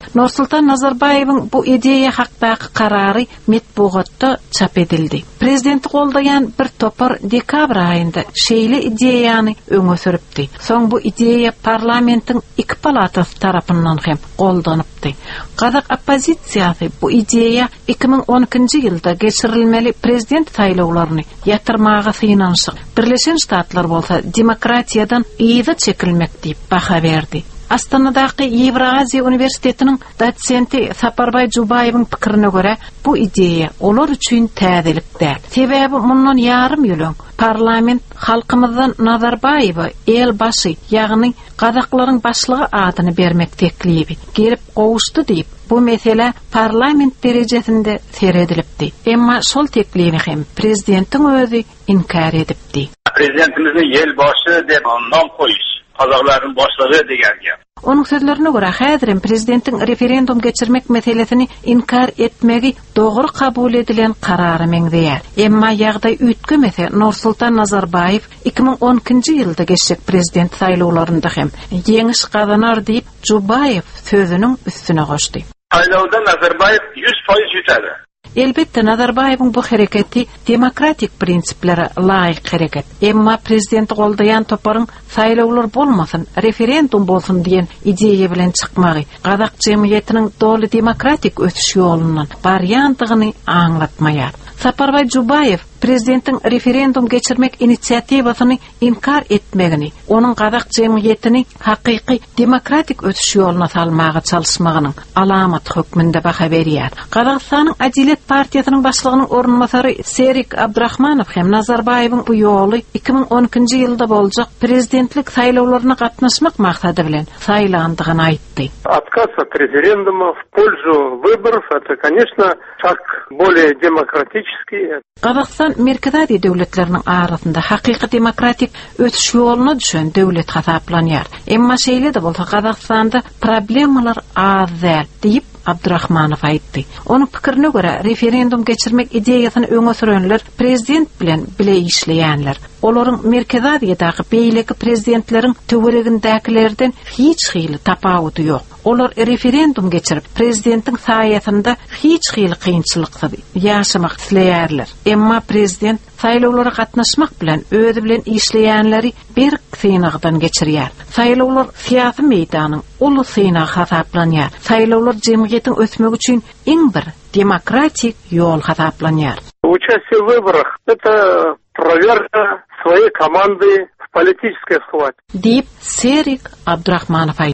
Nursultan Nazarbayev'in bu ideya hakkındaki kararı matbuatda çap edildi. Prezidenti koldayan bir topar dekabr ayında şeyli ideyani öňe sürüpdi. Soň bu ideya parlamentin iki palatası tarapyndan hem koldanıpdy. Kazak opozisiyasy bu ideya 2012-nji ýylda geçirilmeli prezident saýlawlaryny ýatyrmaga synanşyk. Birleşen Ştatlar bolsa demokratiyadan ýygy çekilmek diýip baha berdi. Astanadaky Ewraziya Universitetiniň dosenti Saparbay Jubayewiň pikirine görä, bu ideya olar üçin täzelik däl. Sebäbi mundan ýarym ýyl parlament halkymyzdan Nazarbayewa elbaşy, ýagny Kazaklaryň başlygy adyny bermek teklibi gelip gowuşdy diýip bu mesele parlament derejesinde seredilipdi. Emma şol teklibi hem prezidentiň özü inkar edipdi. Prezidentimizin elbaşy dep nom koýuş. Kazakların başlığı degan. Onun sözlerine göre häzir prezidentin referendum geçirmek meselesini inkar etmegi doğru kabul edilen kararı meňzeýär. Emma ýagdaý üýtgemese Nursultan Nazarbayev 2012-nji ýylda geçecek prezident saýlawlarynda hem ýeňiş gazanar diýip Jubayev sözüniň üstüne goşdy. Saýlawda Nazarbayev 100% ýutady. Elbette Nazarbayewiň bu hareketi demokratik prinsiplere laýyk hareket. Emma prezidenti goldayan toparyň saýlawlar bolmasyn, referendum bolsun diýen ideýa bilen çykmagy Kazak jemgyýetiniň dolu demokratik ötüş ýolundan barýandygyny aňlatmaýar. Saparbay Jubayev prezidentin referendum geçirmek inisiativasyny inkar etmegini, onun Kazak jemgyýetini hakyky demokratik ötüş ýoluna salmagy çalyşmagynyň alamat hökmünde baha berýär. Kazakstanyň Ajilet partiýasynyň başlygynyň orunmasary Serik Abdurahmanow hem Nazarbayewiň bu ýoly 2012-nji ýylda boljak prezidentlik saýlawlaryna gatnaşmak maksady bilen saýlandygyny aýtdy. Отказ от референдума в пользу выборов — это, конечно, шаг более демократический. Kazakstan merkezadi döwletleriniň arasynda hakyky demokratik ötüş ýoluna düşen döwlet hasaplanýar. Emma şeýle de bolsa Kazakstanda problemalar az däl diýip Abdurahmanow aýtdy. Onuň pikirine görä referendum geçirmek ideýasyny öňe sürenler prezident bilen bile işleýänler. Olaryň merkezadiýadaky beýleki prezidentleriň töweregindekilerden hiç hyly tapawuty ýok. Olar referendum geçirip prezidentiň saýatynda hiç hyly kynçylyksy ýaşamak isleýärler. Emma prezident saýlawlara gatnaşmak bilen özü bilen işleýänleri bir synagdan geçirýär. Saýlawlar siýasy meýdanyň uly synagy hasaplanýar. Saýlawlar jemgyýetiň ösmegi üçin iň bir demokratik ýol hasaplanýar. Участие в выборах — это проверка своей команды в политической схватке. Дип Серик Абдурахманов